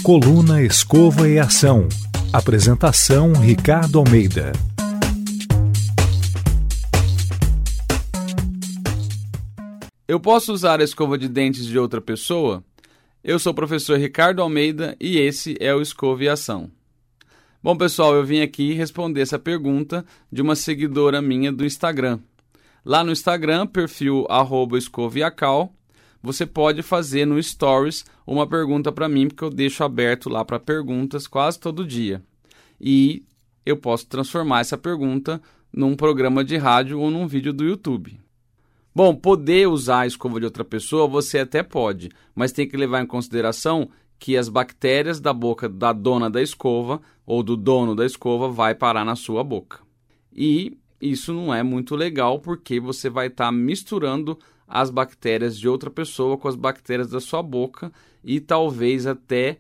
Coluna Escova e Ação. Apresentação Ricardo Almeida. Eu posso usar a escova de dentes de outra pessoa? Eu sou o professor Ricardo Almeida e esse é o Escova e Ação. Bom, pessoal, eu vim aqui responder essa pergunta de uma seguidora minha do Instagram. Lá no Instagram, perfil @escoviacal, você pode fazer no Stories uma pergunta para mim, porque eu deixo aberto lá para perguntas quase todo dia. E eu posso transformar essa pergunta num programa de rádio ou num vídeo do YouTube. Bom, poder usar a escova de outra pessoa você até pode, mas tem que levar em consideração que as bactérias da boca da dona da escova ou do dono da escova vai parar na sua boca. E isso não é muito legal porque você vai estar misturando as bactérias de outra pessoa com as bactérias da sua boca e talvez até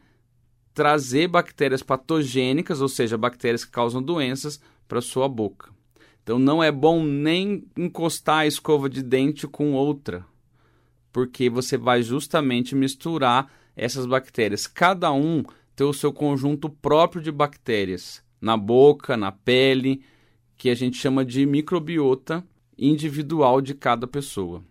trazer bactérias patogênicas, ou seja, bactérias que causam doenças, para a sua boca. Então não é bom nem encostar a escova de dente com outra, porque você vai justamente misturar essas bactérias. Cada um tem o seu conjunto próprio de bactérias, na boca, na pele, que a gente chama de microbiota individual de cada pessoa.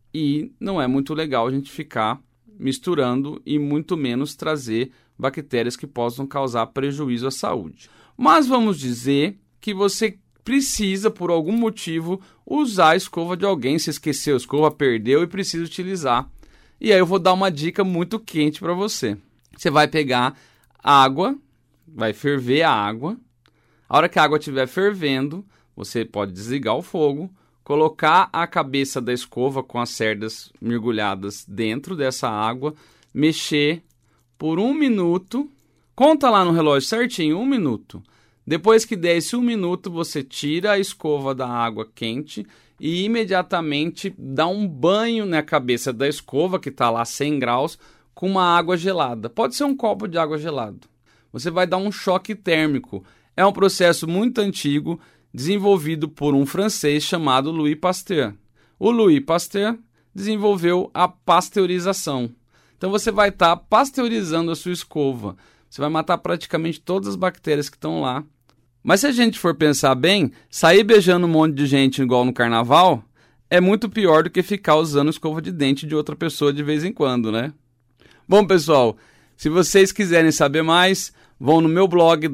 E não é muito legal a gente ficar misturando e muito menos trazer bactérias que possam causar prejuízo à saúde. Mas vamos dizer que você precisa, por algum motivo, usar a escova de alguém, se esqueceu a escova, perdeu e precisa utilizar. E aí eu vou dar uma dica muito quente para você. Você vai pegar água, vai ferver a água. A hora que a água estiver fervendo, você pode desligar o fogo, colocar a cabeça da escova com as cerdas mergulhadas dentro dessa água, mexer por 1 minuto, conta lá no relógio certinho, 1 minuto. Depois que der esse 1 minuto, você tira a escova da água quente e imediatamente dá um banho na cabeça da escova, que está lá 100 graus, com uma água gelada. Pode ser um copo de água gelado. Você vai dar um choque térmico. É um processo muito antigo, desenvolvido por um francês chamado Louis Pasteur. O Louis Pasteur desenvolveu a pasteurização. Então você vai estar pasteurizando a sua escova. Você vai matar praticamente todas as bactérias que estão lá. Mas se a gente for pensar bem, sair beijando um monte de gente igual no carnaval é muito pior do que ficar usando escova de dente de outra pessoa de vez em quando, né? Bom, pessoal, se vocês quiserem saber mais, vão no meu blog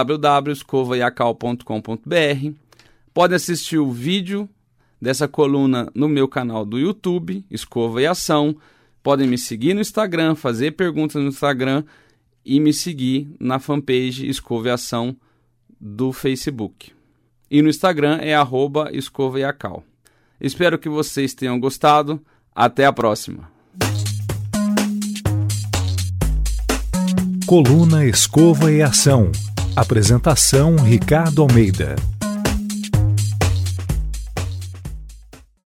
www.escovaiacal.com.br. Podem assistir o vídeo dessa coluna no meu canal do YouTube, Escova e Ação. Podem me seguir no Instagram, fazer perguntas no Instagram e me seguir na fanpage Escova e Ação do Facebook. E no Instagram é @escovaiacal. Espero que vocês tenham gostado. Até a próxima. Coluna Escova e Ação. Apresentação Ricardo Almeida.